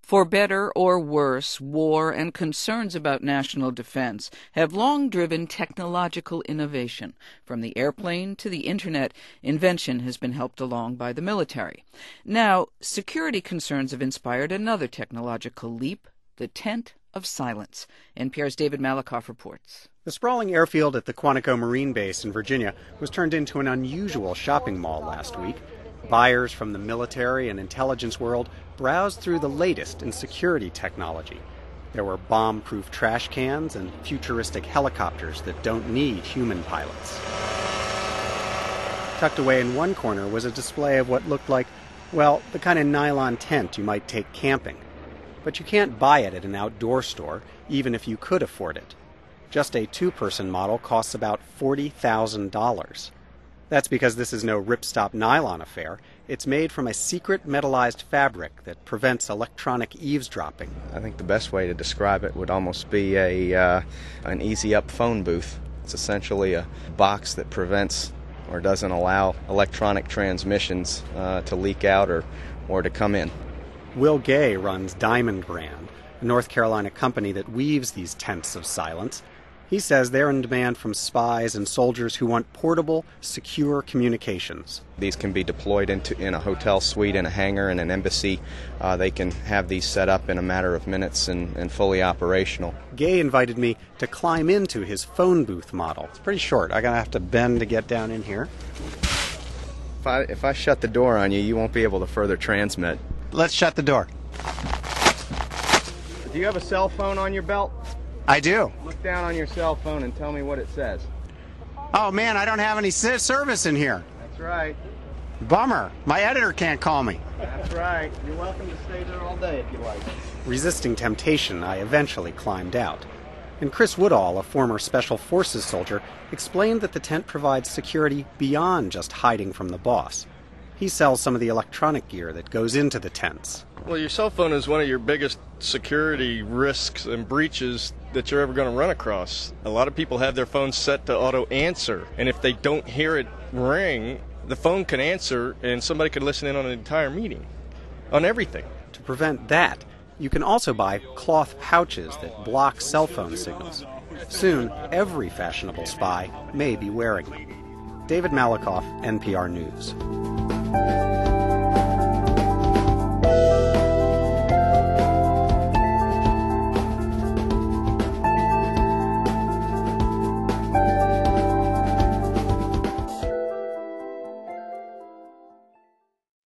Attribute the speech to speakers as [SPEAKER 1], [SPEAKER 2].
[SPEAKER 1] For better or worse, war and concerns about national defense have long driven technological innovation. From the airplane to the internet, invention has been helped along by the military. Now, security concerns have inspired another technological leap, the tent of silence. NPR's David Malakoff reports.
[SPEAKER 2] The sprawling airfield at the Quantico Marine Base in Virginia was turned into an unusual shopping mall last week. Buyers from the military and intelligence world browsed through the latest in security technology. There were bomb-proof trash cans and futuristic helicopters that don't need human pilots. Tucked away in one corner was a display of what looked like, well, the kind of nylon tent you might take camping. But you can't buy it at an outdoor store, even if you could afford it. Just a two-person model costs about $40,000. That's because this is no ripstop nylon affair. It's made from a secret metallized fabric that prevents electronic eavesdropping.
[SPEAKER 3] I think the best way to describe it would almost be an easy-up phone booth. It's essentially a box that prevents or doesn't allow electronic transmissions to leak out or to come in.
[SPEAKER 2] Will Gay runs Diamond Brand, a North Carolina company that weaves these tents of silence. He says they're in demand from spies and soldiers who want portable, secure communications.
[SPEAKER 3] These can be deployed in a hotel suite, in a hangar, in an embassy. They can have these set up in a matter of minutes and fully operational.
[SPEAKER 2] Gay invited me to climb into his phone booth model. It's pretty short. I'm going to have to bend to get down in here.
[SPEAKER 3] If I shut the door on you, you won't be able to further transmit.
[SPEAKER 2] Let's shut the door.
[SPEAKER 3] Do you have a cell phone on your belt?
[SPEAKER 2] I do.
[SPEAKER 3] Look down on your cell phone and tell me what it says.
[SPEAKER 2] Oh, man, I don't have any service in here.
[SPEAKER 3] That's right.
[SPEAKER 2] Bummer. My editor can't call me.
[SPEAKER 3] That's right. You're welcome to stay there all day if you like.
[SPEAKER 2] Resisting temptation, I eventually climbed out. And Chris Woodall, a former Special Forces soldier, explained that the tent provides security beyond just hiding from the boss. He sells some of the electronic gear that goes into the tents.
[SPEAKER 4] Well, your cell phone is one of your biggest security risks and breaches that you're ever going to run across. A lot of people have their phones set to auto answer, and if they don't hear it ring, the phone can answer and somebody could listen in on an entire meeting, on everything.
[SPEAKER 2] To prevent that, you can also buy cloth pouches that block cell phone signals. Soon, every fashionable spy may be wearing them. David Malakoff, NPR News.